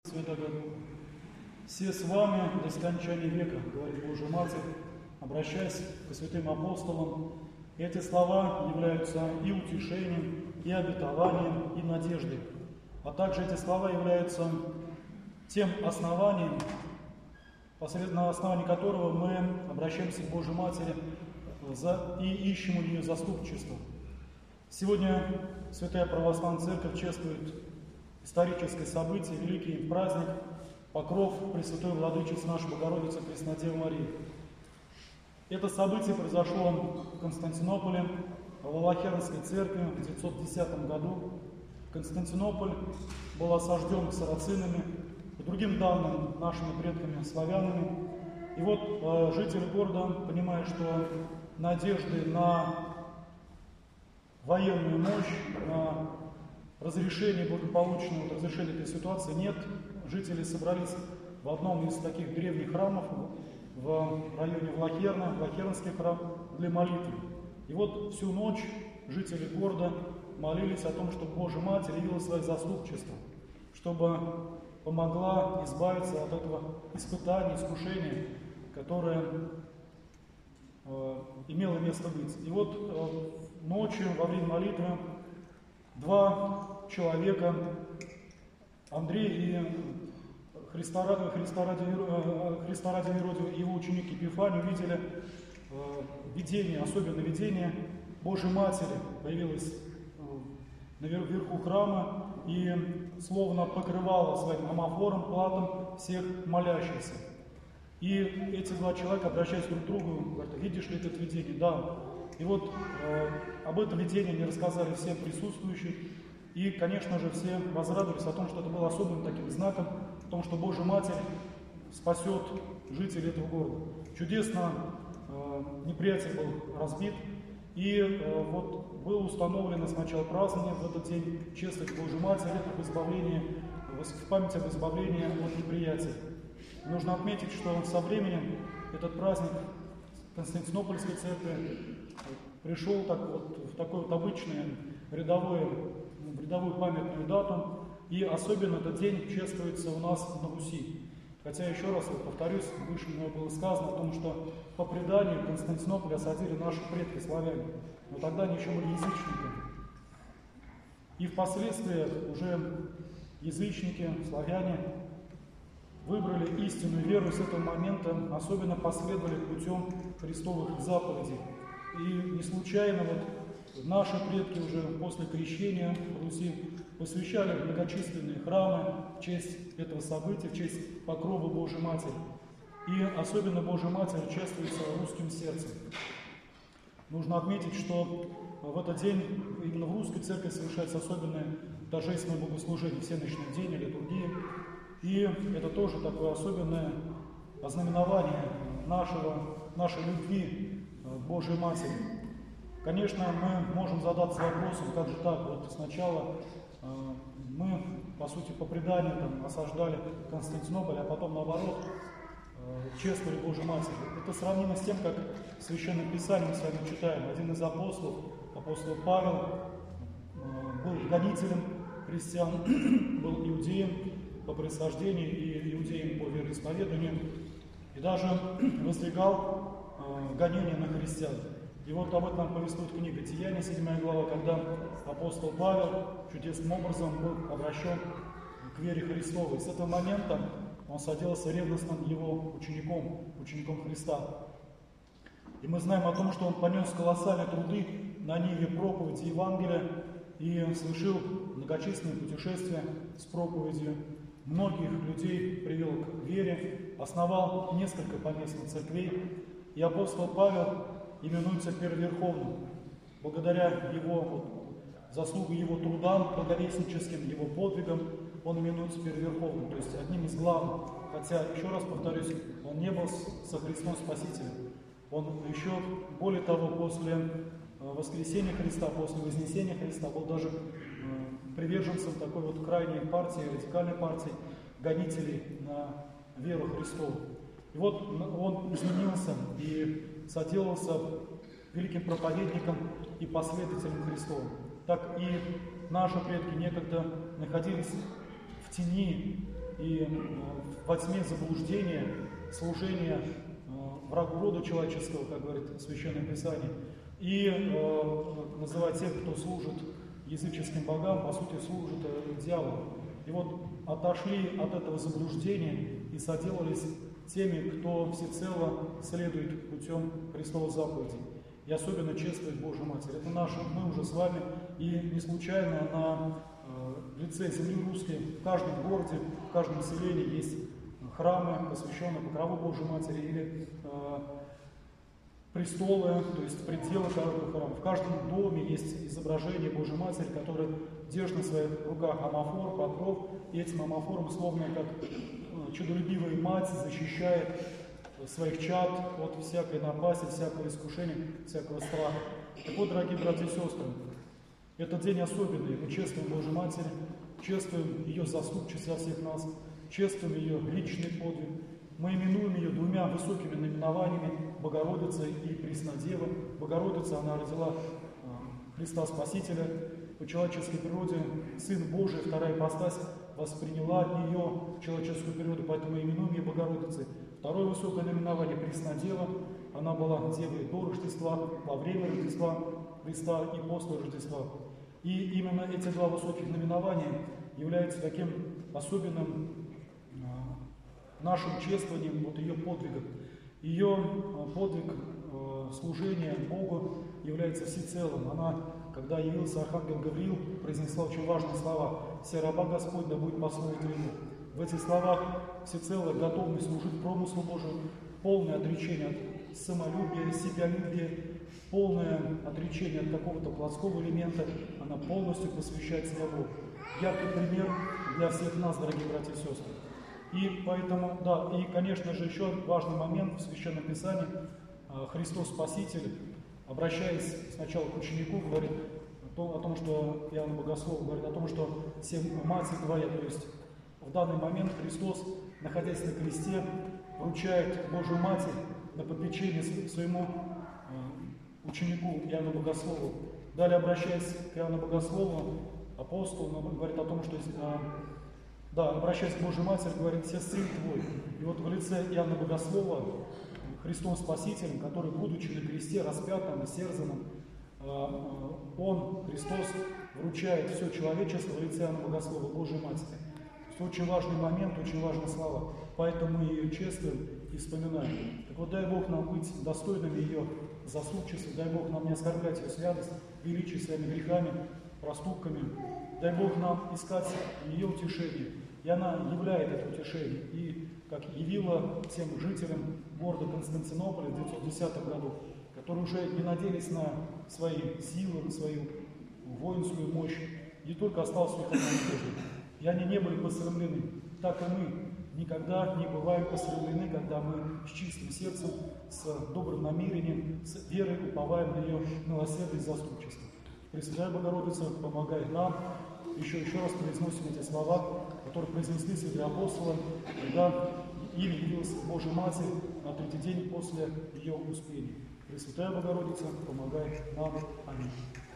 Святого. Все с вами до скончания века, говорит Божья Матерь, обращаясь к святым апостолам. Эти слова являются и утешением, и обетованием, и надеждой. А также эти слова являются тем основанием, на основании которого мы обращаемся к Божьей Матери и ищем у нее заступничество. Сегодня Святая Православная Церковь чествует историческое событие, великий праздник, покров Пресвятой Владычицы нашей Богородицы Преснодевы Марии. Это событие произошло в Константинополе, в Валахернской церкви в 910 году. Константинополь был осажден сарацинами, по другим данным нашими предками славянами. И вот жители города, понимая, что надежды на военную мощь, на разрешение благополучного разрешения этой ситуации нет, жители собрались в одном из таких древних храмов в районе Влахерна, Влахернский храм, для молитвы. И вот всю ночь жители города молились о том, чтобы Божья Матерь явила свое заступничество, чтобы помогла избавиться от этого испытания, искушения, которое имело место быть. И вот ночью, во время молитвы, два человека, Андрей и Христа ради Иродию, его ученик Епифаний, увидели видение, особенное видение Божьей Матери, появилось наверху храма и словно покрывало своим амофором, платом всех молящихся. И эти два человека, обращаясь друг к другу, говорят: видишь ли это видение? Да. И вот об этом видении они рассказали всем присутствующим. И, конечно же, все возрадовались о том, что это было особенным таким знаком, о том, что Божья Матерь спасет жителей этого города. Чудесно неприятель был разбит. И вот было установлено сначала празднование в этот день чествовать Божью Матерь об избавлении, в память об избавлении от неприятия. Нужно отметить, что со временем этот праздник Константинопольской церкви пришел в такой вот обычный рядовую памятную дату, и особенно этот день чествуется у нас на Руси. Хотя, еще раз повторюсь, выше мне было сказано о том, что по преданию Константинополь осадили наши предки славяне, но тогда они еще были язычниками. И впоследствии уже язычники, славяне, выбрали истинную веру, и с этого момента особенно последовали путем христовых заповедей. И не случайно наши предки уже после крещения в Руси посвящали многочисленные храмы в честь этого события, в честь покрова Божьей Матери. И особенно Божья Матерь чествуется русским сердцем. Нужно отметить, что в этот день именно в русской церкви совершается особенное торжественное богослужение, всеночный день, литургия. И это тоже такое особенное ознаменование нашей любви к Божьей Матери. Конечно, мы можем задаться вопросом, как же так, вот сначала мы, по сути, по преданию осаждали Константинополь, а потом, наоборот, чествовали Божью Матерь. Это сравнимо с тем, как в Священном Писании мы с вами читаем. Один из апостолов, апостол Павел, был гонителем христиан, был иудеем по происхождению и иудеем по вероисповеданию, и даже воздвигал гонения на христиан. И вот об этом нам повествует книга Деяния, 7 глава, когда апостол Павел чудесным образом был обращен к вере Христовой. И с этого момента он садился ревностным его учеником Христа. И мы знаем о том, что он понес колоссальные труды на ниве проповеди Евангелия и совершил многочисленные путешествия с проповедью. Многих людей привел к вере, основал несколько поместных церквей. И апостол Павел именуется первоверховным. Благодаря его заслугу его трудам, благовестническим, его подвигам, он именуется первоверховным, то есть одним из главных. Хотя, еще раз повторюсь, он не был со Христом Спасителем. Он еще, более того, после воскресения Христа, после вознесения Христа, был даже приверженцем такой вот крайней партии, радикальной партии, гонителей на веру Христову. И вот он изменился и соделался великим проповедником и последователем Христовым. Так и наши предки некогда находились в тени и во тьме заблуждения, служения врагу рода человеческого, как говорит Священное Писание, и называть тех, кто служит языческим богам, по сути, служит дьяволу. И вот отошли от этого заблуждения и соделались теми, кто всецело следует путем Христовых заповедей. И особенно чествует Божию Матерь. Это мы уже с вами, и не случайно на лице земли русской, в каждом городе, в каждом селении есть храмы, посвященные покрову Божьей Матери, или престолы, то есть пределы каждого храма. В каждом доме есть изображение Божьей Матери, которая держит на своих руках амафор, покров, и этим амафором, словно как чудолюбивая мать, защищает своих чад от всякой напасти, всякого искушения, всякого страха. Так вот, дорогие братья и сестры, этот день особенный. Мы чествуем Божью Матерь, чествуем ее заступчество за всех нас, чествуем ее личный подвиг. Мы именуем ее двумя высокими наименованиями – Богородица и Преснодева. Богородица, она родила Христа Спасителя. По человеческой природе Сын Божий, вторая ипостась, восприняла ее человеческую природу, поэтому мы именуем ее Богородицей. Второе высокое наименование – Преснодева. Она была девой до Рождества, во время Рождества Христа и после Рождества. И именно эти два высоких наименования являются таким особенным нашим чествованием вот ее подвигом. Ее подвиг служения Богу является всецелым. Она, когда явился архангел Гавриил, произнесла очень важные слова: «Се раба Господь да будет по слову Твоему». В этих словах всецелая готовность служить промыслу Божию, полное отречение от самолюбия, себялюбия, полное отречение от какого-то плотского элемента, она полностью посвящает себя Богу. Яркий пример для всех нас, дорогие братья и сестры. И поэтому, да, и, конечно же, еще важный момент в Священном Писании. Христос Спаситель, обращаясь сначала к ученику, говорит о том, что Иоанн Богослов говорит о том, что «Се Матерь Твоя», то есть в данный момент Христос, находясь на кресте, вручает Божию Матерь на попечение своему ученику Иоанну Богослову. Далее, обращаясь к Иоанну Богослову, апостол говорит о том, что обращаясь к Божьей Матери, говорит: «Се Сын Твой». И вот в лице Иоанна Богослова, Христом Спасителем, который, будучи на кресте, распятым, истерзанным, Он, Христос, вручает все человечество в лице Иоанна Богослова, Божьей Матери. Очень важный момент, очень важные слова. Поэтому мы ее чествуем и вспоминаем. Так вот, дай Бог нам быть достойными ее заступчества, дай Бог нам не оскорблять ее святость, величие своими грехами, проступками. Дай Бог нам искать ее утешение. И она являет это утешение. И как явила тем жителям города Константинополя в 910 году, которые уже не надеялись на свои силы, на свою воинскую мощь, не только осталось в них одна надежда. И они не были посрамлены. Так и мы никогда не бываем посрамлены, когда мы с чистым сердцем, с добрым намерением, с верой уповаем на ее милосердие и заступчество. Пресвятая Богородица, помогай нам. Еще раз произносим эти слова, которые произнесли святые апостолы, когда им явилась Божья Матерь на третий день после ее успения. Пресвятая Богородица, помогай нам. Аминь.